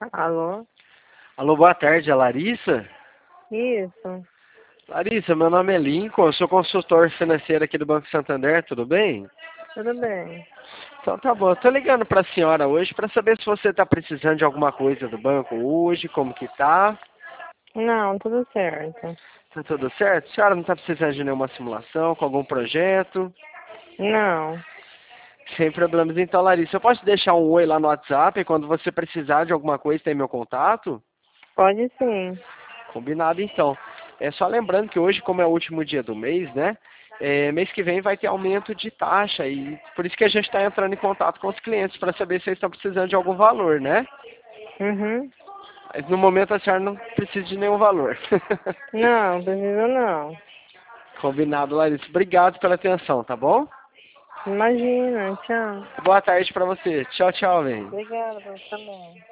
Alô? Alô, boa tarde, é Larissa? Isso, Larissa, meu nome é Lincoln, eu sou consultor financeiro aqui do Banco Santander, tudo bem? tudo bem. Então tá bom, eu tô ligando pra senhora hoje pra saber se você tá precisando de alguma coisa do banco hoje, como que tá. Não, tudo certo. Tá tudo certo? A senhora não tá precisando de nenhuma simulação, com algum projeto? Não, Sem problemas. Então, Larissa, eu posso deixar um oi lá no WhatsApp e quando você precisar de alguma coisa tem meu contato? pode sim. Combinado então. É só lembrando que hoje, como é o último dia do mês, né? Mês que vem vai ter aumento de taxa e por isso que a gente está entrando em contato com os clientes para saber se eles estão precisando de algum valor, né? Uhum. Mas no momento a senhora não precisa de nenhum valor. Não, precisa não. Combinado, Larissa. Obrigado pela atenção, tá bom? Imagina, tchau. Boa tarde para você. Tchau, tchau, velho. Obrigada, você também.